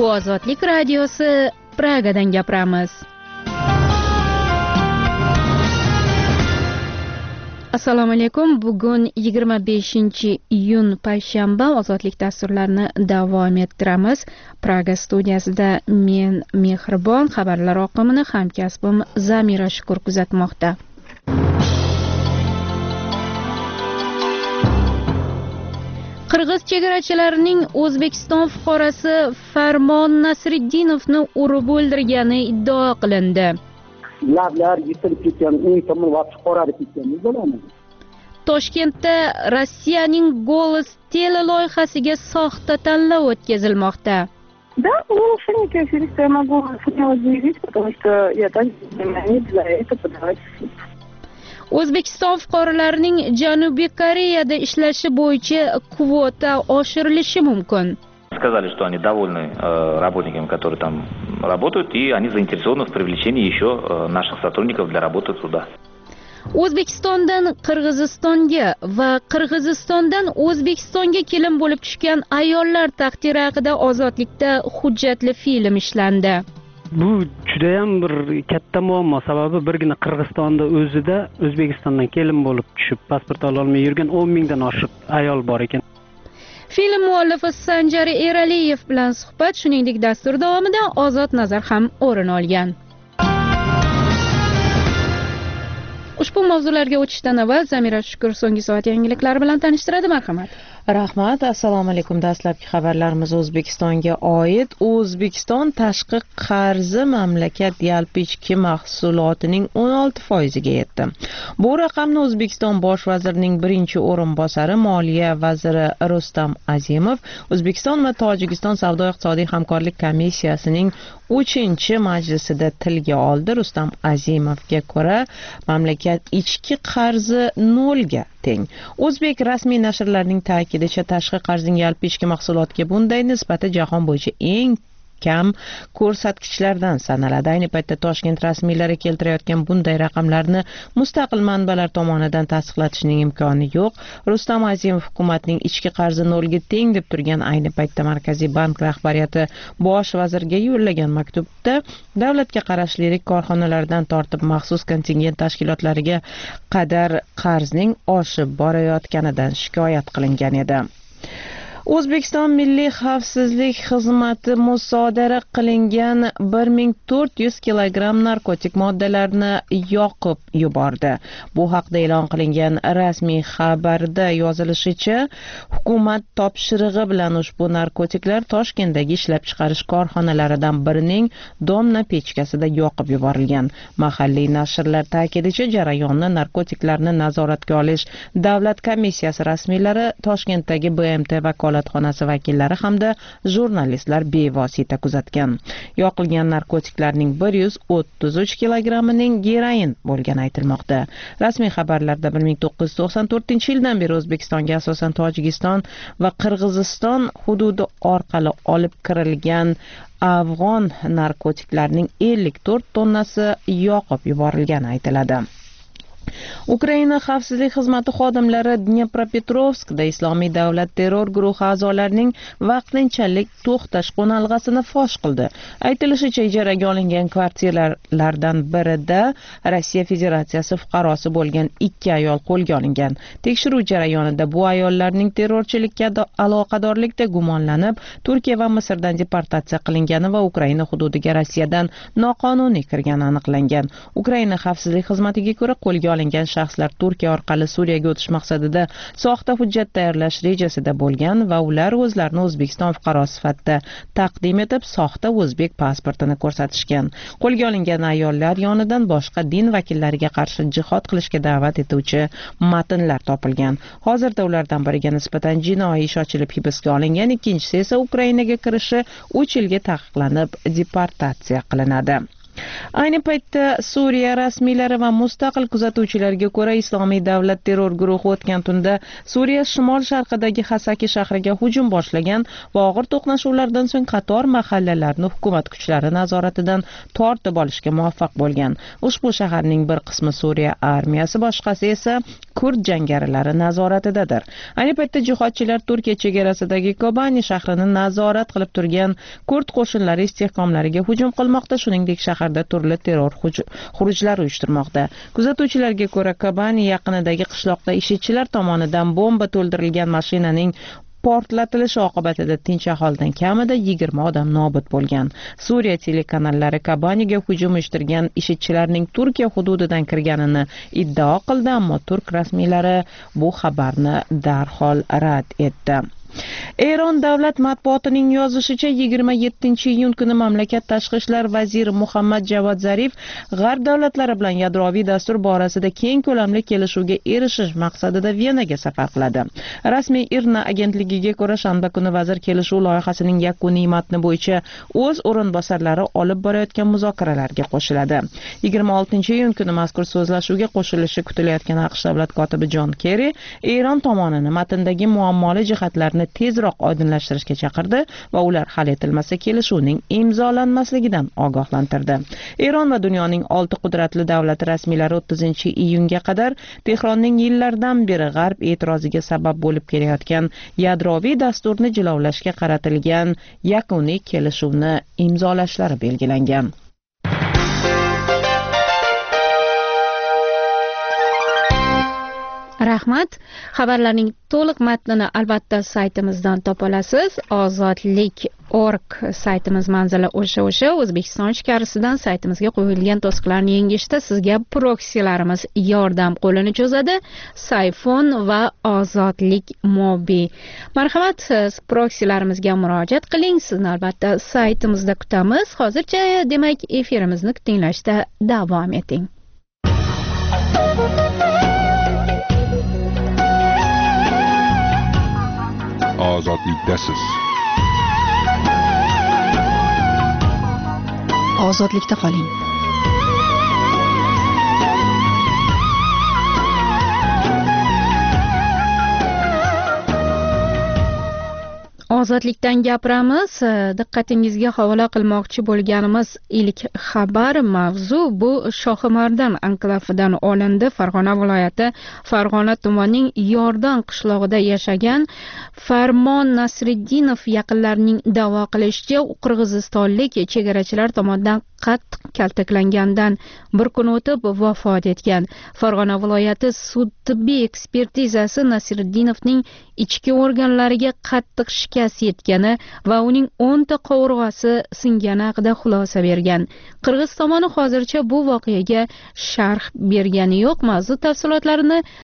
Ozodlik radiosi, Pragadan gapiramiz. Assalomu alaykum. Bugun 25-iyun payshanba. Ozodlik dasturlarini davom ettiramiz. Praga studiyasida men Mehribon, xabarlar oqimini hamkasbim Zamira Shukur kuzatmoqda. Qirg'iz chegarachilarining O'zbekiston fuqarosi Farmon Nasriddinovni urib o'ldirgani iddao qilindi. Lablar yitilib ketgan, o'ng tomon vaqti qorarib ketgan bo'ladi. Toshkentda Rossiyaning Golos teleloyihasiga soxta tanlov o'tkazilmoqda. Да, лучше не конференция, я могу смело заявить, потому что я так не для этого подавать. O'zbekiston fuqarolarining Janubiy Koreyada ishlashi bo'yicha kvota oshirilishi mumkin. Сказали, что они довольны работниками, которые там работают, и они заинтересованы в привлечении еще наших сотрудников для работы туда. O'zbekistondan Qirg'izistonga va Qirg'izistondan O'zbekistonga kelin bo'lib tushgan ayollar taqdiri haqida Ozodlikda hujjatli film ishlandi. Bu juda ham bir katta muammo, sababi birgina Qirg'izistonda o'zida O'zbekistondan kelin bo'lib tushib pasport ola olmay yurgan 10 mingdan oshiq ayol bor ekan. Film muallifi Sanjar Eraliyev bilan suhbat, shuningdek dastur davomida Ozod nazar ham o'rin olgan. Ushbu mavzularga o'tishdan avval Zamira Shukur so'nggi soat yangiliklari bilan tanishtiradi, marhamat. Rahmat. Assalomu alaykum. Dastlabki xabarlarimiz O'zbekistonga oid. O'zbekiston tashqi qarzi mamlakat yalpi ichki mahsulotining 16% ga yetdi. Bu raqamni O'zbekiston bosh vazirining birinchi o'rinbosari Moliya vaziri Rustam Azimov O'zbekiston va Tojikiston savdo-iqtisodiy hamkorlik komissiyasining 3-majlisida tilga oldi. Rustam Azimovga ko'ra, mamlakat ichki qarzi 0 ga teng. O'zbek rasmiy nashrlarining ta'kidicha tashqi qarzning yalpi ichki mahsulotga bunday nisbati jahon bo'yicha eng kam ko'rsatkichlardan sanaladi. Ayni paytda Toshkent rasmiylari keltirayotgan bunday raqamlarni mustaqil manbalar tomonidan tasdiqlatishning imkoni yo'q. Rustam Azimov hukumatning ichki qarzi 0 ga teng deb turgan ayni paytda Markaziy bank rahbariyati bosh vazirga yo'llagan maktubda davlatga qarashli korxonalardan tortib maxsus kontingent tashkilotlariga qadar qarzning oshib borayotganidan shikoyat qilingan edi. O'zbekiston Milliy xavfsizlik xizmati musodara qilingan 1400 kilogramm narkotik moddalarni yoqib yubordi. Bu haqda e'lon qilingan rasmiy xabarda yozilishicha, hukumat topshirig'i bilan ushbu narkotiklar Toshkentdagi ishlab chiqarish korxonalaridan birining domna pechkasida yoqib yuborilgan. Mahalliy nashrlar ta'kidicha, jarayonni narkotiklarni nazoratga olish davlat komissiyasi rasmiylari, Toshkentdagi BMT vakolatxonasi vakillari hamda jurnalistlar bevosita kuzatgan. Yoqilgan narkotiklarning 133 kilogrammining geroin bo'lgani aytilmoqda. Rasmiy xabarlarda 1994-yildan beri O'zbekistonga asosan Tojikiston va Qirg'iziston hududi orqali olib kirilgan afg'on narkotiklarning 54 tonnasi yoqib yuborilgani aytiladi. Ukraina xavfsizlik xizmati xodimlari Dnepropetrovskda Islomiy davlat terror guruhi a'zolarining vaqtinchalik to'xtash qo'nalg'asini fosh qildi. Aytilishicha, ijaraga olingan kvartiralardan birida Rossiya Federatsiyasi fuqarosi bo'lgan 2 ayol qo'lga olingan. Tekshiruv jarayonida bu ayollarning terrorchilikka aloqadorlikda gumonlanib, Turkiya va Misrdan deportatsiya qilingani va Ukraina hududiga Rossiyadan noqonuniy kirgani aniqlangan. Ukraina xavfsizlik xizmatiga ko'ra, qo'lga olingan shaxslar Turkiya orqali Suriyaga o'tish maqsadida soxta hujjat tayyorlash rejasida bo'lgan va ular o'zlarini O'zbekiston fuqarosi sifatida taqdim etib, soxta o'zbek pasportini ko'rsatishgan. Qo'lga olingan ayollar yonidan boshqa din vakillariga qarshi jihod qilishga da'vat etuvchi matnlar topilgan. Hozirda ulardan biriga nisbatan jinoiy ish ochilib hibsga olingan, ikkinchisi esa Ukrainaga kirishi 3 yilga taqiqlanib deportatsiya qilinadi. Ayni paytda Suriya rasmiylari va mustaqil kuzatuvchilarga ko'ra Islomiy davlat terror guruhi o'tgan tunda Suriya shimol-sharqidagi Hasaki shahriga hujum boshlagan va og'ir to'qnashuvlardan so'ng qator mahallalarni hukumat kuchlari nazoratidan tortib olishga muvaffaq bo'lgan. Ushbu shaharning bir qismi Suriya armiyasi, boshqasi esa kurd jangarilari nazoratidadir. Ayni paytda jihodchilar Turkiya chegarasidagi Kobani shahrini nazorat qilib turgan kurd qo'shinlari istehkomlariga hujum qilmoqda, shuningdek shaharda turli terror xurujlar uyushtirmoqda. Kuzatuvchilarga ko'ra, Kobani yaqinidagi qishloqda IShIDchilar tomonidan bomba to'ldirilgan mashinaning portlatilishi oqibatida tinch aholidan kamida 20 odam nobud bo'lgan. Suriya telekanallari Kobaniga hujum uyushtirgan IShIDchilarning Turkiya hududidan kirganini iddao qildi, ammo turk rasmiylari bu xabarni darhol rad etdi. Eron davlat matbuotining yozishicha 27-iyun kuni mamlakat tashqi ishlar vaziri Muhammad Javad Zarif G'arb davlatlari bilan yadroviy dastur borasida keng ko'lamli kelishuvga erishish maqsadida Venaga safar qiladi. Rasmiy IRNA agentligiga ko'ra, shanba kuni vazir kelishuv loyihasining yakuniy matni bo'yicha o'z o'rinbosarlari olib borayotgan muzokaralarga qo'shiladi. 26-iyun kuni mazkur so'zlashuvga qo'shilishi kutilayotgan AQSh davlat kotibi Jon Kerri Eron tomonini matndagi muammoli jihatlarni tezroq oydinlashtirishga chaqirdi va ular hal etilmasa kelishuvning imzolanmasligidan ogohlantirdi. Eron va dunyoning 6 qudratli davlati rasmiylari 30-iyunga qadar Tehronning yillardan beri G'arb e'tiroziga sabab bo'lib kelayotgan yadroviy dasturni jilovlashga qaratilgan yakuniy kelishuvni imzolashlari belgilangan. Rahmat. Xabarlarning to'liq matnini albatta saytimizdan topa olasiz. Ozodlik.org saytimiz manzili o'sha O'zbekiston ichkarisidan saytimizga qo'yilgan to'siqlarni yengishda sizga proksilarimiz yordam qo'lini cho'zadi. Sayfon va Ozodlik Mobi. Marhamat, siz proksilarimizga murojaat qiling. Sizni albatta saytimizda kutamiz. Hozircha demak efirimizni tinglashda davom eting. Ozodlikdasiz. Ozodlikda qoling. Ozodlikdan gapiramiz. Diqqatingizga havola qilmoqchi bo'lganimiz ilk xabar mavzu bu Shohimardon anklavidan olindi. Farg'ona viloyati Farg'ona tumanining Yordon qishlog'ida yashagan Farmon Nasriddinov yaqinlarining da'vo qilishicha, qirg'izistonlik chegarachilar tomonidan qattiq kaltaklangandan bir kun o'tib vafot etgan. Farg'ona viloyati sud tibbiy ekspertizasi Nasriddinovning ichki organlariga qattiq shikast yetgani va uning 10 ta qovurg'asi singani haqida xulosa bergan. Qirg'iz tomoni hozircha bu voqeaga sharh bergani yo'q. Mavzu tafsilotlarini